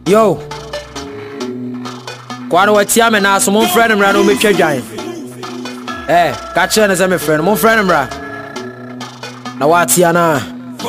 Yo, Kwano watia me na so mon friend mra no metwa dwan. Ka kire ne se me friend, mon friend mra. Na watia na.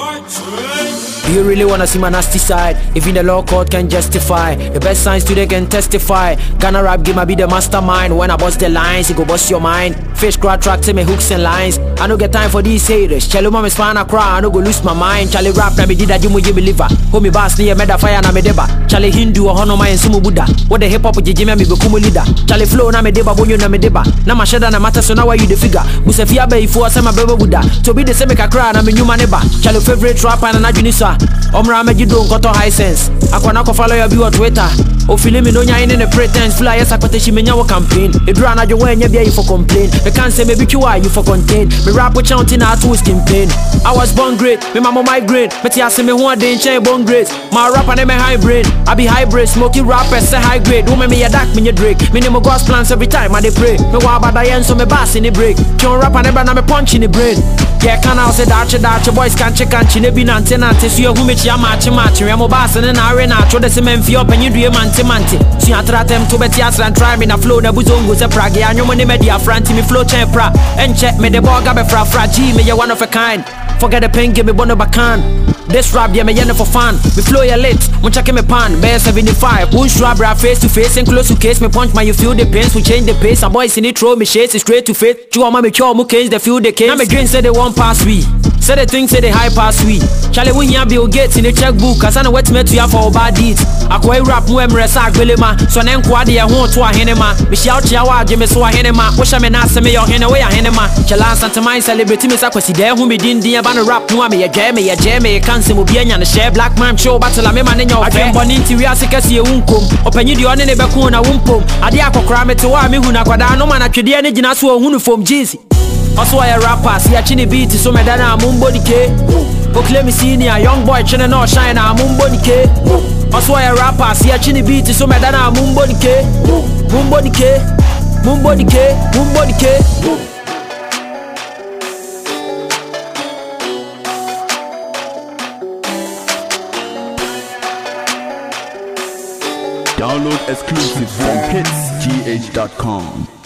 Do you really wanna see my nasty side? Even the law court can justify. The best science today can testify. Ghana rap game I be the mastermind. When I bust the lines, it go bust your mind. Fish crowd track to me hooks and lines. I no get time for these haters. Chelly mama span a cry, I no go lose my mind. Charlie rap na me did that you believer. Homie bass near meda fire na me deba. Charlie Hindu or hono my sumu Buddha. What the hip hop with Jimmy me bekumu leader. Charlie flow na me deba bonyo na me deba. Na ma sheda na matter so now why you the figure. Musafia be ifo asema bebe Buddha. To be the same ka cry na me nyuma neba. Charlie favorite rapper na junisa. Omra me jido nkoto high sense. Akwana ko follow your view on Twitter. O feeling me no nya in the pretense. Fly yes akwate shi me nya wo campaign. Edura na jo when nya bia you for complain. They can't say me be why you for contain. Me rap with chanting na two skin pain. I was born great, me mama migraine. Me tia say me ho dey chain born great. My rapper na me hybrid. I be hybrid, smoky rapper say high grade. Woman me a dark me Drake. Me name God's plans every time I dey pray. Me wa bada yen so me bass in the break. Kion rapper never na me punch in the brain. Yeah, can I say that boys can't check and chin be nante so you who me chia match we am bass and na arena tro the cement fi up and you do mante so you try them to bet yes and try me na flow na buzongo se prague anyo money media front me flow chen pra and check me the ball gabe fra G me you one of a kind. Forget the pain, give me bono bacan. This rap, yeah, me yen for fun. Me flow ya lit, mun check me pan. Bear 75, push rap face to face and close to case. Me punch my you feel the pains, we change the pace. A boys in it throw me shades, straight to face. You want me cure, mu case, the feel the case. Now me drink say they want pass we. Say the thing say they high pass we. Charlie we here Bill Gates in the checkbook. Cause I know what me to ya for bad deeds. Akwa rap mu emre sa agbelema. So na nkwa de ya ho to ahenema. Me shout ya wa agye me so ahenema. Wo sha me na ase me yo hene we ahenema. Chala Santa Mine celebrity me sa kwasi de hu me din no rap no me ya jam can't say mo bia nya no share black man show battle me man nya ofe boni nti wi ase kase e wunkom opanyi de one ne be ko na wumpom ade akokora me te wa me hu na kwada no man atwede ne gina so ohunu fom jeezy also I rappers ya chini beat so me dana amumbo dike o claim senior young boy chene no shine amumbo dike also I rappers ya chini beat so me dana amumbo dike mumbo dike Download exclusive from hitsgh.com.